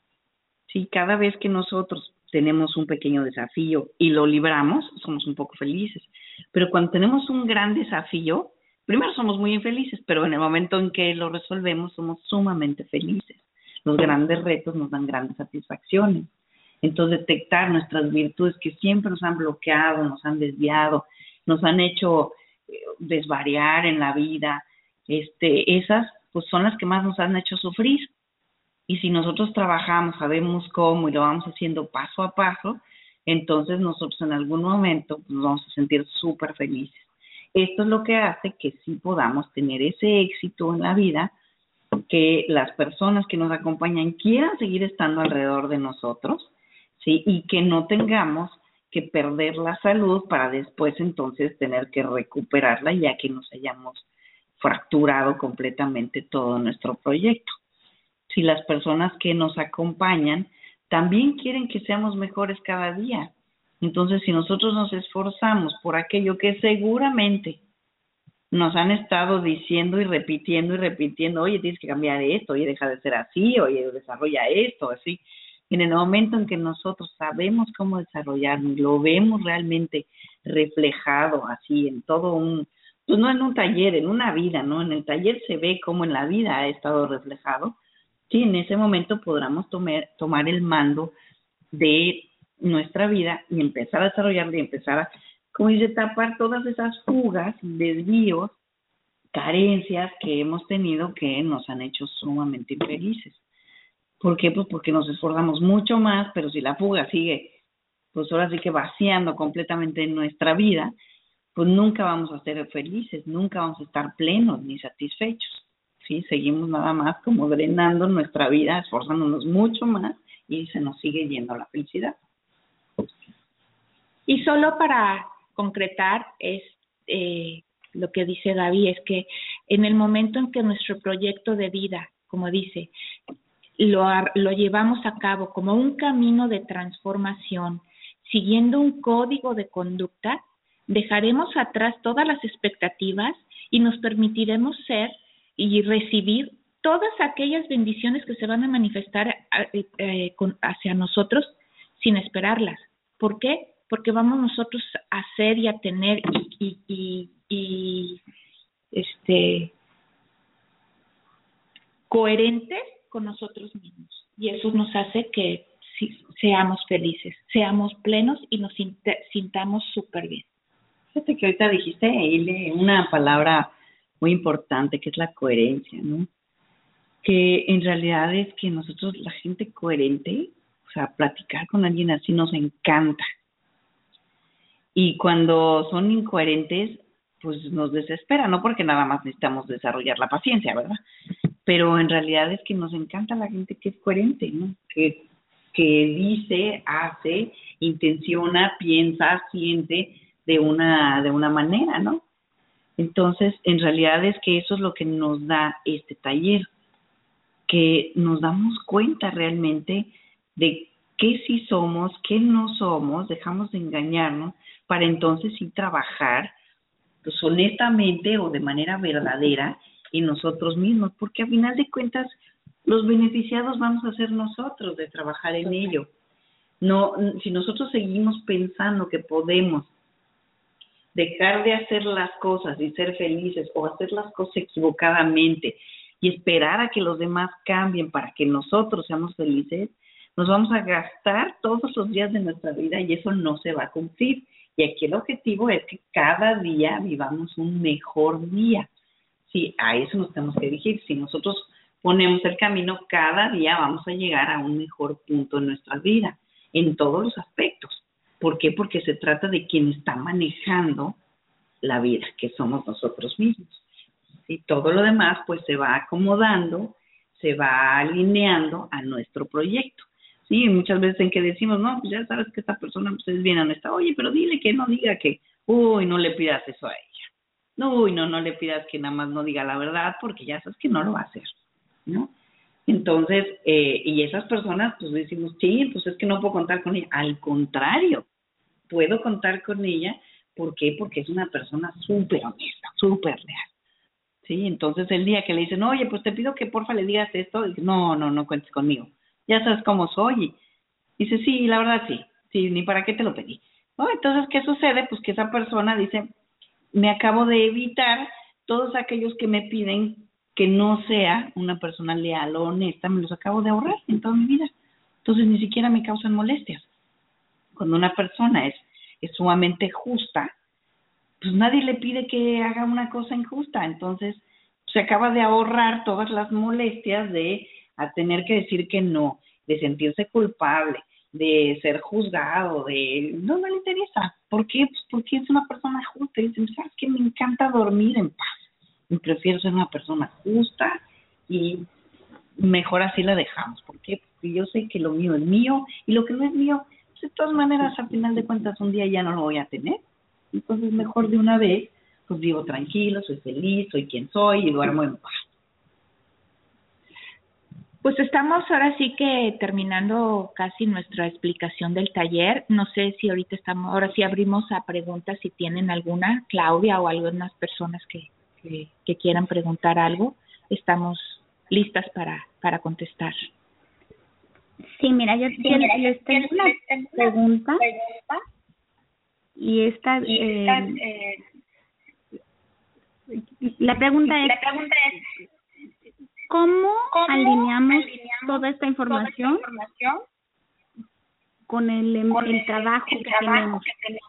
¿Sí? Cada vez que nosotros tenemos un pequeño desafío y lo libramos, somos un poco felices. Pero cuando tenemos un gran desafío, primero somos muy infelices, pero en el momento en que lo resolvemos somos sumamente felices. Los grandes retos nos dan grandes satisfacciones. Entonces, detectar nuestras virtudes que siempre nos han bloqueado, nos han desviado, nos han hecho desvariar en la vida, esas pues son las que más nos han hecho sufrir. Y si nosotros trabajamos, sabemos cómo y lo vamos haciendo paso a paso, entonces nosotros en algún momento nos vamos a sentir súper felices. Esto es lo que hace que sí podamos tener ese éxito en la vida, que las personas que nos acompañan quieran seguir estando alrededor de nosotros, ¿sí? Y que no tengamos que perder la salud para después entonces tener que recuperarla ya que nos hayamos fracturado completamente todo nuestro proyecto. Si las personas que nos acompañan también quieren que seamos mejores cada día, entonces si nosotros nos esforzamos por aquello que seguramente nos han estado diciendo y repitiendo, oye, tienes que cambiar esto, oye, deja de ser así, oye, desarrolla esto, así. En el momento en que nosotros sabemos cómo desarrollarlo, lo vemos realmente reflejado así en todo pues no en un taller, en una vida, ¿no? En el taller se ve cómo en la vida ha estado reflejado. Sí, en ese momento podremos tomar el mando de nuestra vida y empezar a desarrollarla y empezar a, como dice, tapar todas esas fugas, desvíos, carencias que hemos tenido que nos han hecho sumamente infelices. ¿Por qué? Pues porque nos esforzamos mucho más, pero si la fuga sigue, pues ahora sí que vaciando completamente nuestra vida, pues nunca vamos a ser felices, nunca vamos a estar plenos ni satisfechos. ¿Sí? Seguimos nada más como drenando nuestra vida, esforzándonos mucho más y se nos sigue yendo la felicidad. Y solo para concretar, es lo que dice Gaby, es que en el momento en que nuestro proyecto de vida, como dice, lo llevamos a cabo como un camino de transformación, siguiendo un código de conducta, dejaremos atrás todas las expectativas y nos permitiremos ser y recibir todas aquellas bendiciones que se van a manifestar hacia nosotros sin esperarlas. ¿Por qué? Porque vamos nosotros a ser y a tener coherentes con nosotros mismos. Y eso nos hace que seamos felices, seamos plenos y nos sintamos súper bien. Fíjate que ahorita dijiste, Eile, una palabra muy importante que es la coherencia, ¿no? Que en realidad es que nosotros, la gente coherente, o sea, platicar con alguien así nos encanta. Y cuando son incoherentes, pues nos desespera, no porque nada más necesitamos desarrollar la paciencia, ¿verdad? Pero en realidad es que nos encanta la gente que es coherente, ¿no? Que dice, hace, intenciona, piensa, siente de una manera, ¿no? Entonces, en realidad es que eso es lo que nos da este taller, que nos damos cuenta realmente de qué sí somos, qué no somos, dejamos de engañarnos para entonces sí trabajar pues honestamente o de manera verdadera en nosotros mismos, porque a final de cuentas los beneficiados vamos a ser nosotros de trabajar en ello. No, si nosotros seguimos pensando que podemos dejar de hacer las cosas y ser felices o hacer las cosas equivocadamente y esperar a que los demás cambien para que nosotros seamos felices, nos vamos a gastar todos los días de nuestra vida y eso no se va a cumplir. Y aquí el objetivo es que cada día vivamos un mejor día. Sí, a eso nos tenemos que dirigir. Si nosotros ponemos el camino, cada día vamos a llegar a un mejor punto en nuestra vida, en todos los aspectos. ¿Por qué? Porque se trata de quien está manejando la vida, que somos nosotros mismos. Y todo lo demás pues se va acomodando, se va alineando a nuestro proyecto. Sí, muchas veces en que decimos, no, pues ya sabes que esta persona pues es bien honesta. Oye, pero dile que no diga que, no le pidas eso a ella. No le pidas que nada más no diga la verdad porque ya sabes que no lo va a hacer, ¿no? Entonces, y esas personas pues decimos, sí, pues es que no puedo contar con ella. Al contrario, puedo contar con ella. ¿Por qué? Porque es una persona súper honesta, súper leal. Sí, entonces el día que le dicen, oye, pues te pido que porfa le digas esto, dice, no cuentes conmigo. Ya sabes cómo soy. Y dice, sí, la verdad sí, ni para qué te lo pedí. ¿No? Entonces, ¿qué sucede? Pues que esa persona dice, me acabo de evitar todos aquellos que me piden que no sea una persona leal o honesta, me los acabo de ahorrar en toda mi vida. Entonces, ni siquiera me causan molestias. Cuando una persona es sumamente justa, pues nadie le pide que haga una cosa injusta. Entonces, se acaba de ahorrar todas las molestias de a tener que decir que no, de sentirse culpable, de ser juzgado, no le interesa. ¿Por qué? Pues porque es una persona justa. Y dicen, ¿sabes qué? Me encanta dormir en paz. Y prefiero ser una persona justa y mejor así la dejamos. ¿Por qué? Porque yo sé que lo mío es mío y lo que no es mío, pues de todas maneras, al final de cuentas, un día ya no lo voy a tener. Entonces, mejor de una vez, pues vivo tranquilo, soy feliz, soy quien soy y duermo en paz. Pues estamos ahora sí que terminando casi nuestra explicación del taller. No sé si ahora sí abrimos a preguntas si tienen alguna, Claudia o algunas personas que quieran preguntar algo. Estamos listas para contestar. Sí, mira, yo les tengo una pregunta. Y esta, la pregunta es, ¿cómo alineamos toda esta información con el trabajo que tenemos?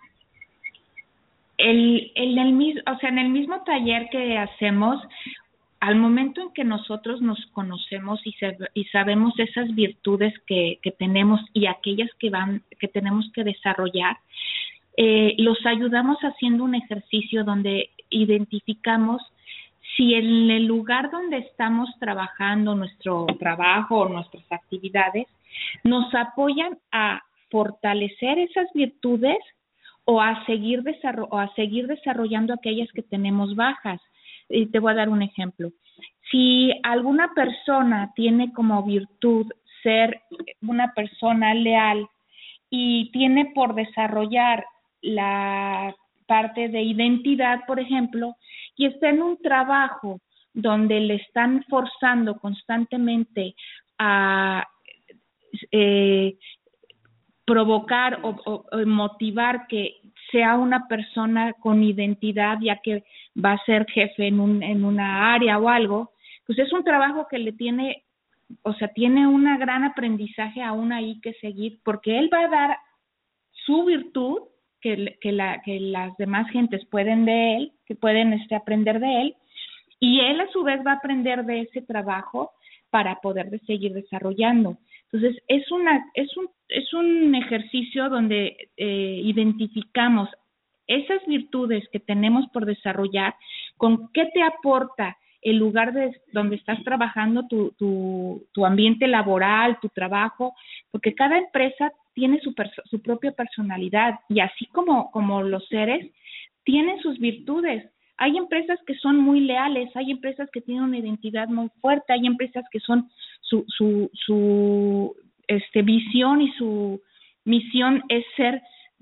En el mismo taller que hacemos, al momento en que nosotros nos conocemos y sabemos esas virtudes que tenemos y aquellas que tenemos que desarrollar, los ayudamos haciendo un ejercicio donde identificamos si en el lugar donde estamos trabajando, nuestro trabajo o nuestras actividades, nos apoyan a fortalecer esas virtudes o a seguir desarrollando aquellas que tenemos bajas. Y te voy a dar un ejemplo. Si alguna persona tiene como virtud ser una persona leal y tiene por desarrollar la parte de identidad, por ejemplo, y está en un trabajo donde le están forzando constantemente a provocar o motivar que sea una persona con identidad, ya que va a ser jefe en una área o algo, pues es un trabajo que le tiene, o sea, tiene un gran aprendizaje aún ahí que seguir, porque él va a dar su virtud que las demás gentes pueden de él, que pueden aprender de él, y él a su vez va a aprender de ese trabajo para poder seguir desarrollando. Entonces, es un ejercicio donde identificamos esas virtudes que tenemos por desarrollar, con qué te aporta el lugar donde estás trabajando, tu ambiente laboral, tu trabajo, porque cada empresa tiene su propia personalidad y así como los seres tienen sus virtudes. Hay empresas que son muy leales, hay empresas que tienen una identidad muy fuerte, hay empresas que son su visión y su misión es ser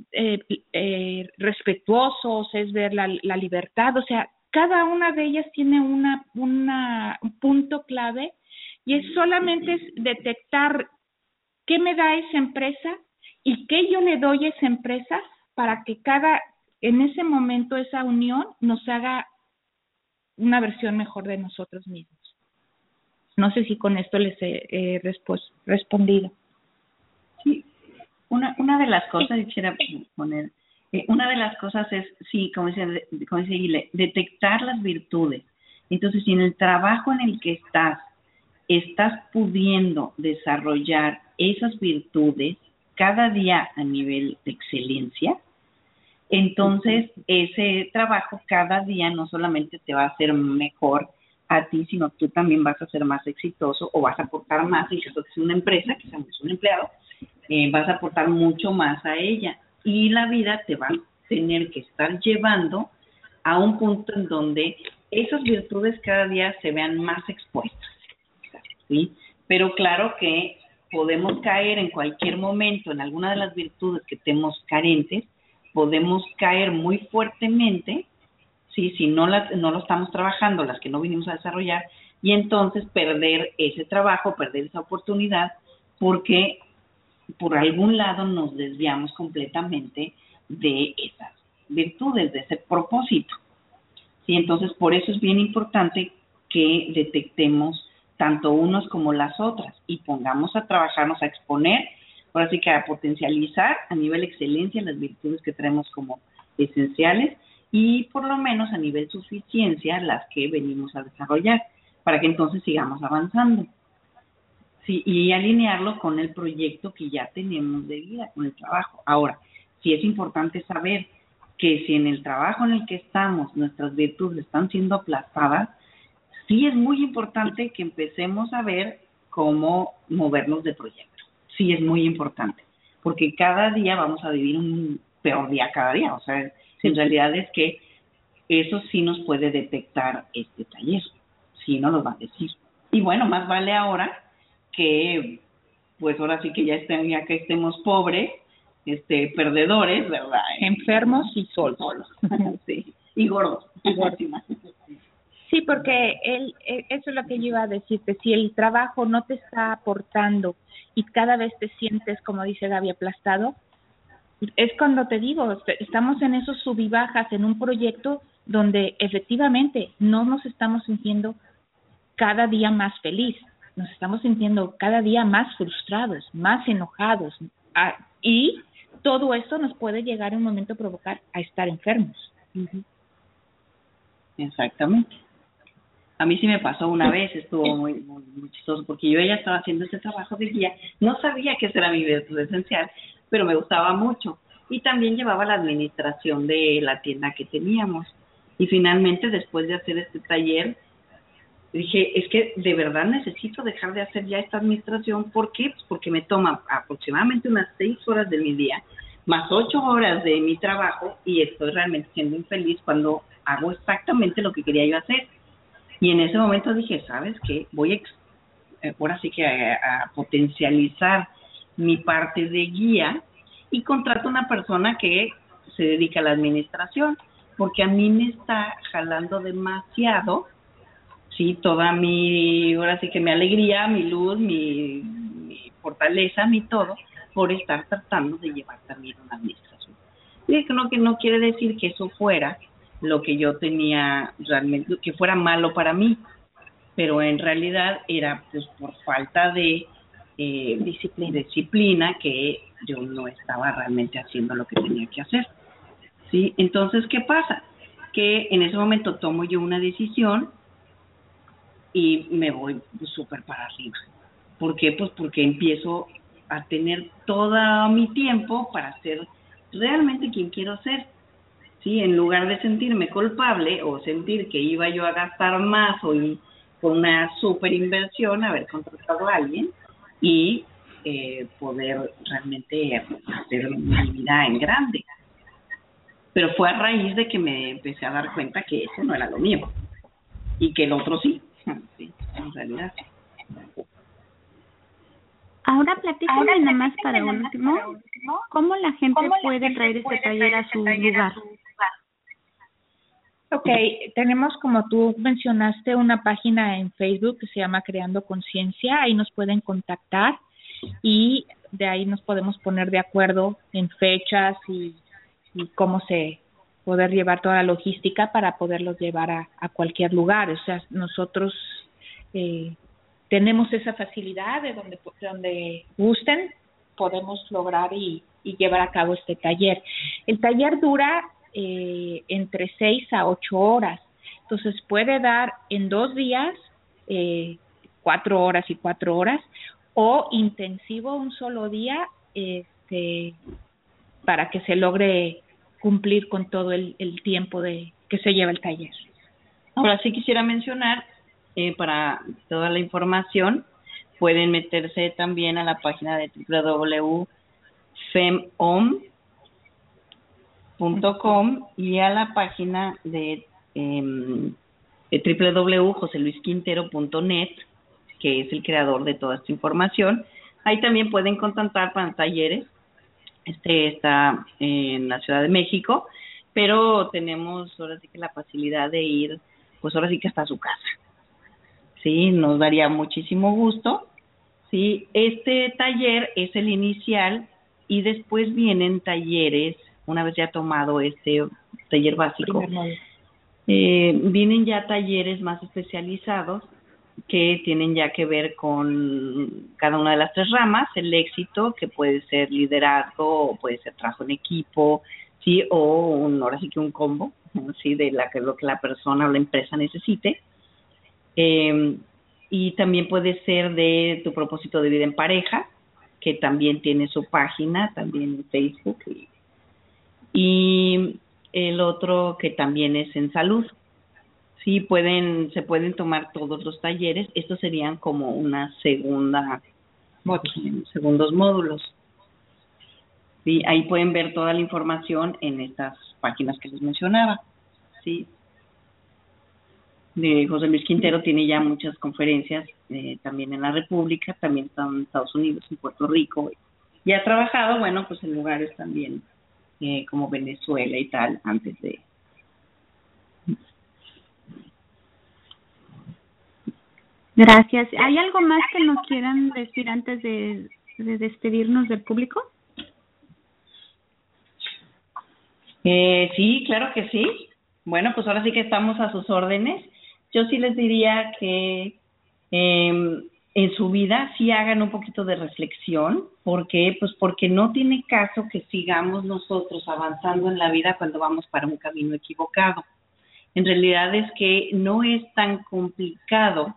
respetuosos, es ver la libertad, o sea, cada una de ellas tiene un punto clave y es solamente detectar qué me da esa empresa y qué yo le doy a esa empresa para que en ese momento esa unión nos haga una versión mejor de nosotros mismos. No sé si con esto les he respondido. Sí, una de las cosas, quisiera poner, una de las cosas es, sí, como dice Guile, detectar las virtudes. Entonces, si en el trabajo en el que estás pudiendo desarrollar esas virtudes cada día a nivel de excelencia, entonces ese trabajo cada día no solamente te va a hacer mejor a ti, sino tú también vas a ser más exitoso o vas a aportar más, en caso que sea una empresa, que sea un empleado, vas a aportar mucho más a ella y la vida te va a tener que estar llevando a un punto en donde esas virtudes cada día se vean más expuestas, ¿sí? Pero claro que podemos caer en cualquier momento en alguna de las virtudes que tenemos carentes, podemos caer muy fuertemente, ¿sí? Si no lo estamos trabajando, las que no vinimos a desarrollar, y entonces perder ese trabajo, perder esa oportunidad, porque por algún lado nos desviamos completamente de esas virtudes, de ese propósito. ¿Sí? Entonces, por eso es bien importante que detectemos tanto unos como las otras y pongamos a trabajarnos, a exponer, ahora sí que a potencializar a nivel excelencia las virtudes que traemos como esenciales y por lo menos a nivel suficiencia las que venimos a desarrollar para que entonces sigamos avanzando. Sí, y alinearlo con el proyecto que ya tenemos de vida, con el trabajo. Ahora, sí es importante saber que si en el trabajo en el que estamos nuestras virtudes están siendo aplastadas, sí es muy importante que empecemos a ver cómo movernos de proyecto. Sí es muy importante, porque cada día vamos a vivir un peor día cada día. O sea, en realidad es que eso sí nos puede detectar este taller. Sí nos lo va a decir. Y bueno, más vale ahora que, pues ahora sí que ya que estemos pobres, perdedores, ¿verdad? Enfermos y solos. Sí, y gordos. Sí, porque eso es lo que yo iba a decirte. Si el trabajo no te está aportando y cada vez te sientes, como dice Gaby, aplastado, es cuando te digo, estamos en esos sub y bajas en un proyecto donde efectivamente no nos estamos sintiendo cada día más feliz, nos estamos sintiendo cada día más frustrados, más enojados, y todo esto nos puede llegar en un momento a provocar a estar enfermos. Uh-huh. Exactamente. A mí sí me pasó una vez, estuvo muy, muy, muy chistoso, porque yo ya estaba haciendo ese trabajo de guía, no sabía que ese era mi virtud esencial, pero me gustaba mucho. y también llevaba la administración de la tienda que teníamos. Y finalmente, después de hacer este taller, dije, es que de verdad necesito dejar de hacer ya esta administración. ¿Por qué? Pues porque me toma aproximadamente unas 6 horas de mi día, más 8 horas de mi trabajo, y estoy realmente siendo infeliz cuando hago exactamente lo que quería yo hacer. Y en ese momento dije, ¿sabes qué? Voy ahora sí que a potencializar mi parte de guía, y contrato una persona que se dedica a la administración, porque a mí me está jalando demasiado, sí, toda ahora sí que mi alegría, mi luz, mi fortaleza, mi todo, por estar tratando de llevar también una administración. Y que no quiere decir que eso fuera lo que yo tenía realmente, que fuera malo para mí, pero en realidad era pues por falta de disciplina que yo no estaba realmente haciendo lo que tenía que hacer, ¿sí? Entonces, ¿qué pasa? Que en ese momento tomo yo una decisión y me voy súper para arriba. ¿Por qué? Pues porque empiezo a tener todo mi tiempo para ser realmente quien quiero ser, ¿sí? En lugar de sentirme culpable o sentir que iba yo a gastar más o con una super inversión, haber contratado a alguien y poder realmente hacer mi vida en grande. Pero fue a raíz de que me empecé a dar cuenta que eso no era lo mío y que el otro sí, en realidad. Ahora platícame nada más para último, ¿cómo la gente puede traer este taller a su lugar? Ok, tenemos, como tú mencionaste, una página en Facebook que se llama Creando Conciencia. Ahí nos pueden contactar y de ahí nos podemos poner de acuerdo en fechas y cómo poder llevar toda la logística para poderlos llevar a cualquier lugar. O sea, nosotros tenemos esa facilidad de donde gusten, podemos lograr y llevar a cabo este taller. El taller dura entre 6 a 8 horas. Entonces puede dar en 2 días 4 horas y 4 horas, o intensivo un solo día, para que se logre cumplir con todo el tiempo que se lleva el taller. Ahora sí quisiera mencionar, para toda la información, pueden meterse también a la página de www.femom.com y a la página de www.joseluisquintero.net, que es el creador de toda esta información. Ahí también pueden contactar para talleres. Está en la Ciudad de México, pero tenemos ahora sí que la facilidad de ir, pues ahora sí que hasta su casa. Sí, nos daría muchísimo gusto. Sí, este taller es el inicial y después vienen talleres, una vez ya tomado este taller básico, vienen ya talleres más especializados que tienen ya que ver con cada una de las 3 ramas: el éxito, que puede ser liderazgo, o puede ser trabajo en equipo, sí, o ahora sí que un combo, sí, de lo que la persona o la empresa necesite. Y también puede ser de tu propósito de vida en pareja, que también tiene su página, también en Facebook. Y el otro que también es en salud. Sí, se pueden tomar todos los talleres. Estos serían como una segundos módulos. Sí, ahí pueden ver toda la información en estas páginas que les mencionaba. Sí. José Luis Quintero tiene ya muchas conferencias también en la República, también está en Estados Unidos, en Puerto Rico, y ha trabajado, bueno, pues en lugares también como Venezuela y tal, antes de... Gracias. ¿Hay algo más que nos quieran decir antes de despedirnos del público? Sí, claro que sí. Bueno, pues ahora sí que estamos a sus órdenes. Yo sí les diría que en su vida sí hagan un poquito de reflexión. ¿Por qué? Pues porque no tiene caso que sigamos nosotros avanzando en la vida cuando vamos para un camino equivocado. En realidad es que no es tan complicado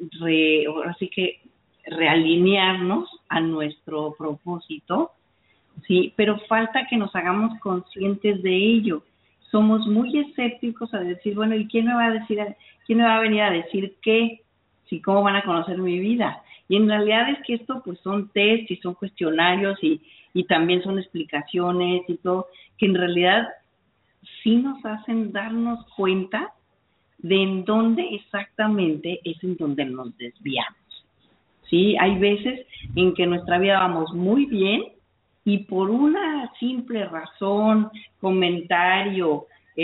ahora sí que realinearnos a nuestro propósito Sí, pero falta que nos hagamos conscientes de ello. Somos muy escépticos a decir, bueno, ¿y quién me va a venir a decir qué? Sí, ¿cómo van a conocer mi vida? Y en realidad es que esto pues son test y son cuestionarios y también son explicaciones y todo, que en realidad sí nos hacen darnos cuenta de en dónde exactamente es en donde nos desviamos. Sí, hay veces en que en nuestra vida vamos muy bien y por una simple razón, comentario,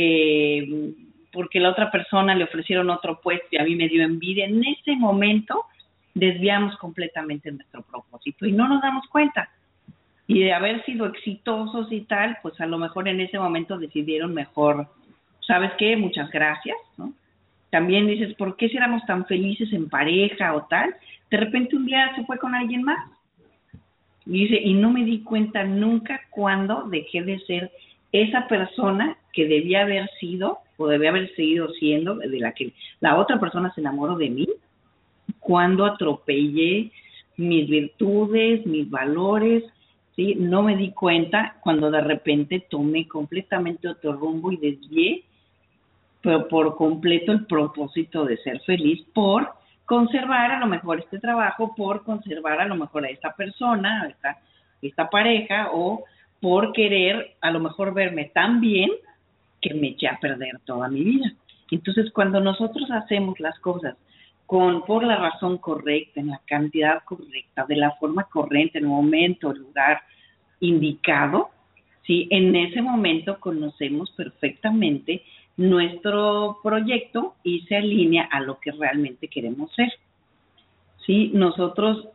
porque la otra persona le ofrecieron otro puesto y a mí me dio envidia, en ese momento desviamos completamente nuestro propósito y no nos damos cuenta. Y de haber sido exitosos y tal, pues a lo mejor en ese momento decidieron mejor, ¿sabes qué? Muchas gracias, ¿no? También dices, ¿por qué si éramos tan felices en pareja o tal? De repente un día se fue con alguien más. Y dice, y no me di cuenta nunca cuando dejé de ser esa persona que debía haber sido o debía haber seguido siendo, de la que la otra persona se enamoró de mí, cuando atropellé mis virtudes, mis valores, ¿sí? No me di cuenta cuando de repente tomé completamente otro rumbo y desvié pero por completo el propósito de ser feliz por conservar a lo mejor este trabajo, por conservar a lo mejor a esta persona, a esta pareja, o por querer a lo mejor verme tan bien que me eché a perder toda mi vida. Entonces, cuando nosotros hacemos las cosas por la razón correcta, en la cantidad correcta, de la forma correcta, en el momento, el lugar indicado, ¿sí? En ese momento conocemos perfectamente nuestro proyecto y se alinea a lo que realmente queremos ser. Sí, nosotros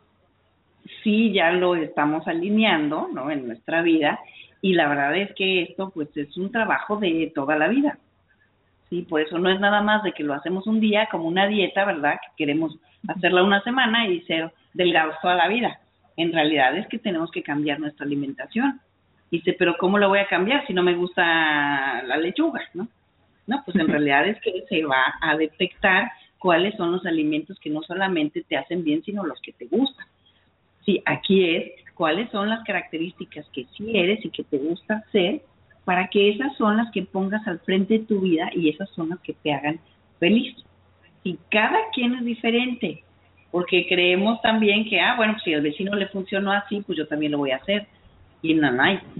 sí ya lo estamos alineando, ¿no? En nuestra vida y la verdad es que esto pues es un trabajo de toda la vida. Sí, por eso no es nada más de que lo hacemos un día como una dieta, ¿verdad? Que queremos hacerla una semana y ser delgados toda la vida. En realidad es que tenemos que cambiar nuestra alimentación. Dice, pero ¿cómo lo voy a cambiar si no me gusta la lechuga, no? No, pues en realidad es que se va a detectar cuáles son los alimentos que no solamente te hacen bien, sino los que te gustan. Sí, aquí es cuáles son las características que sí eres y que te gusta hacer para que esas son las que pongas al frente de tu vida y esas son las que te hagan feliz. Y cada quien es diferente, porque creemos también que, bueno, pues si al vecino le funcionó así, pues yo también lo voy a hacer. Y no,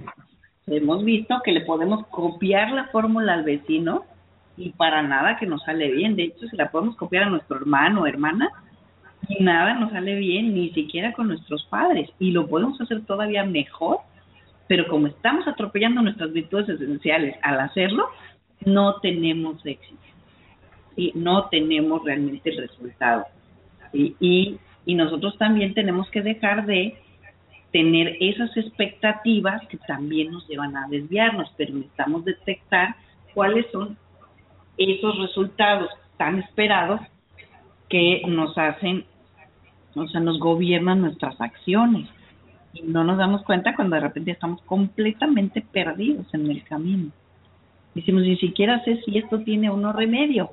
hemos visto que le podemos copiar la fórmula al vecino y para nada que nos sale bien. De hecho, se la podemos copiar a nuestro hermano o hermana y nada nos sale bien, ni siquiera con nuestros padres. Y lo podemos hacer todavía mejor, pero como estamos atropellando nuestras virtudes esenciales al hacerlo, no tenemos éxito. ¿Sí? No tenemos realmente el resultado. ¿Sí? Y nosotros también tenemos que dejar de tener esas expectativas que también nos llevan a desviarnos, pero necesitamos detectar cuáles son esos resultados tan esperados que nos hacen, o sea, nos gobiernan nuestras acciones. Y no nos damos cuenta cuando de repente estamos completamente perdidos en el camino. Decimos, ni siquiera sé si esto tiene o no remedio.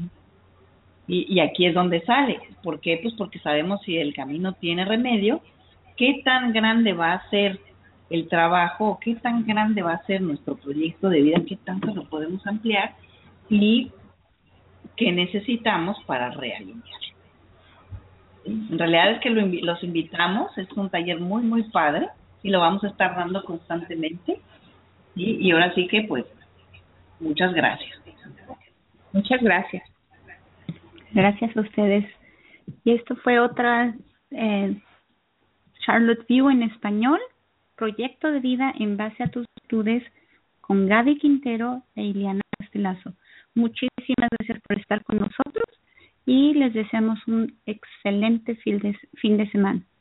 Y aquí es donde sale. ¿Por qué? Pues porque sabemos si el camino tiene remedio, qué tan grande va a ser el trabajo, qué tan grande va a ser nuestro proyecto de vida, qué tanto lo podemos ampliar y qué necesitamos para realinear. En realidad es que los invitamos, es un taller muy, muy padre y lo vamos a estar dando constantemente. Y ahora sí que, pues, muchas gracias. Muchas gracias. Gracias a ustedes. Y esto fue otra Charlotte View en español, proyecto de vida en base a tus virtudes, con Gaby Quintero e Ileana Castelazo. Muchísimas gracias por estar con nosotros y les deseamos un excelente fin de semana.